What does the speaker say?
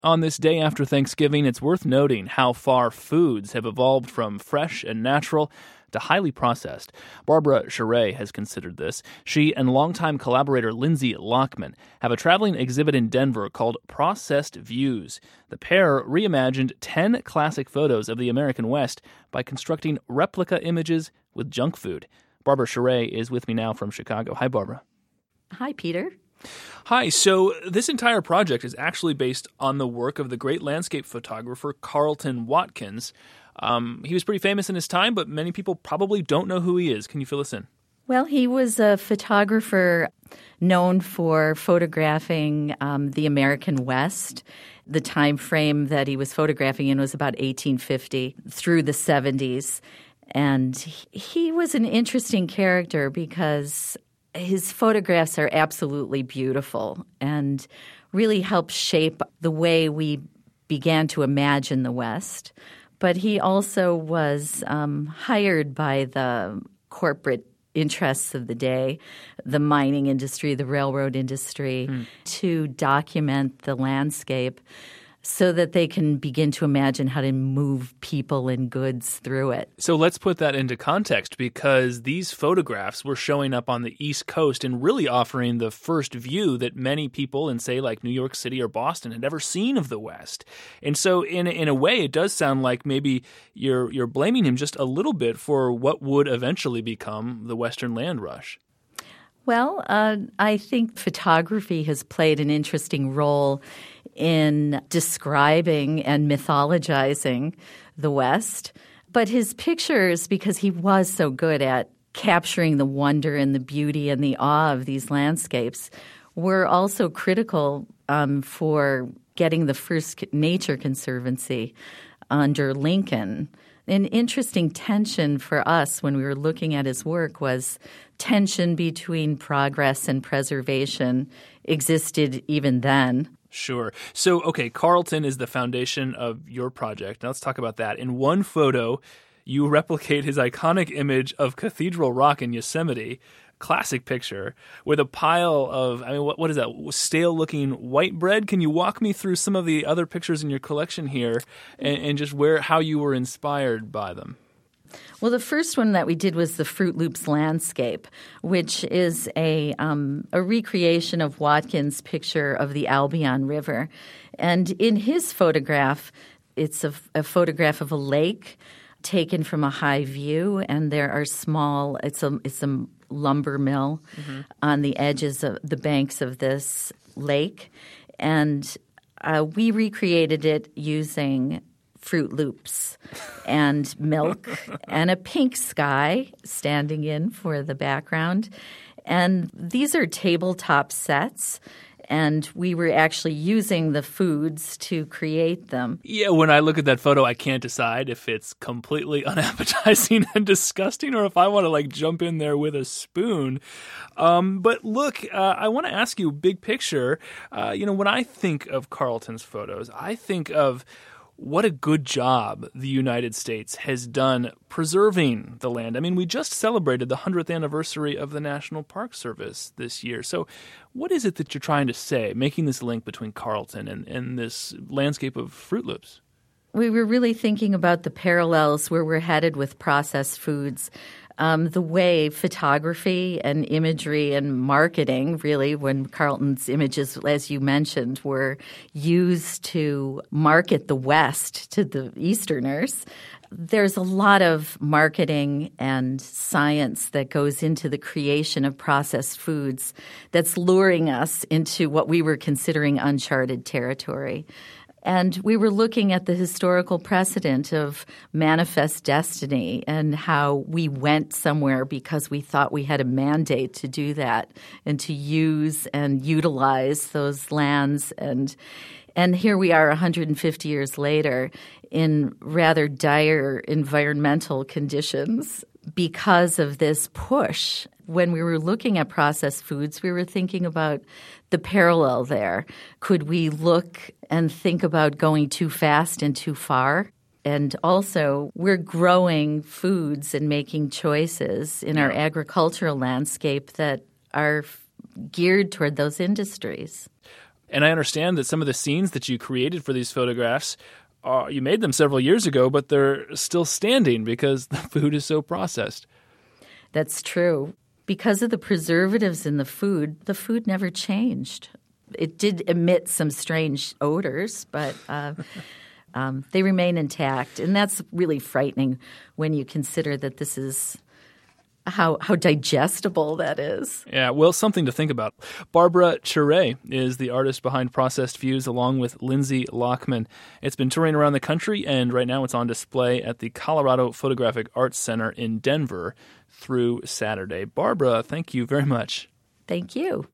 On this day after Thanksgiving, it's worth noting how far foods have evolved from fresh and natural to highly processed. Barbara Charay has considered this. She and longtime collaborator Lindsay Lockman have a traveling exhibit in Denver called Processed Views. The pair reimagined 10 classic photos of the American West by constructing replica images with junk food. Barbara Charay is with me now from Chicago. Hi, Barbara. Hi, Peter. Hi. So this entire project is actually based on the work of the great landscape photographer Carleton Watkins. He was pretty famous in his time, but many people probably don't know who he is. Can you fill us in? Well, he was a photographer known for photographing the American West. The time frame that he was photographing in was about 1850 through the 70s. And he was an interesting character because his photographs are absolutely beautiful and really help shape the way we began to imagine the West. But he also was hired by the corporate interests of the day, the mining industry, the railroad industry, to document the landscape so that they can begin to imagine how to move people and goods through it. So let's put that into context, because these photographs were showing up on the East Coast and really offering the first view that many people in, say, like New York City or Boston had ever seen of the West. And so in a way, it does sound like maybe you're blaming him just a little bit for what would eventually become the Western Land Rush. Well, I think photography has played an interesting role in describing and mythologizing the West. But his pictures, because he was so good at capturing the wonder and the beauty and the awe of these landscapes, were also critical for getting the first Nature Conservancy under Lincoln. An interesting tension for us when we were looking at his work was tension between progress and preservation existed even then. Sure. So, okay, Carleton is the foundation of your project. Now let's talk about that. In one photo, you replicate his iconic image of Cathedral Rock in Yosemite, classic picture, with a pile of, what is that, stale-looking white bread? Can you walk me through some of the other pictures in your collection here and just how you were inspired by them? Well, the first one that we did was the Fruit Loops landscape, which is a recreation of Watkins' picture of the Albion River. And in his photograph, it's a photograph of a lake taken from a high view, and there are small – it's a lumber mill on the edges of the banks of this lake. And we recreated it using – Fruit Loops and milk and a pink sky standing in for the background. And these are tabletop sets, and we were actually using the foods to create them. Yeah, when I look at that photo, I can't decide if it's completely unappetizing and disgusting or if I want to jump in there with a spoon. But look, I want to ask you, big picture, when I think of Carleton's photos, I think of what a good job the United States has done preserving the land. We just celebrated the 100th anniversary of the National Park Service this year. So what is it that you're trying to say, making this link between Carleton and this landscape of Fruit Loops? We were really thinking about the parallels where we're headed with processed foods. The way photography and imagery and marketing, really, when Carleton's images, as you mentioned, were used to market the West to the Easterners, there's a lot of marketing and science that goes into the creation of processed foods that's luring us into what we were considering uncharted territory. And we were looking at the historical precedent of manifest destiny and how we went somewhere because we thought we had a mandate to do that and to use and utilize those lands. And here we are 150 years later in rather dire environmental conditions because of this push. When we were looking at processed foods, we were thinking about the parallel there. Could we look and think about going too fast and too far? And also, we're growing foods and making choices in our agricultural landscape that are geared toward those industries. And I understand that some of the scenes that you created for these photographs, you made them several years ago, but they're still standing because the food is so processed. That's true. Because of the preservatives in the food never changed. It did emit some strange odors, but they remain intact. And that's really frightening when you consider that this is how digestible that is. Yeah, well, something to think about. Barbara Charay is the artist behind Processed Foods, along with Lindsay Lockman. It's been touring around the country, and right now it's on display at the Colorado Photographic Arts Center in Denver through Saturday. Barbara, thank you very much. Thank you.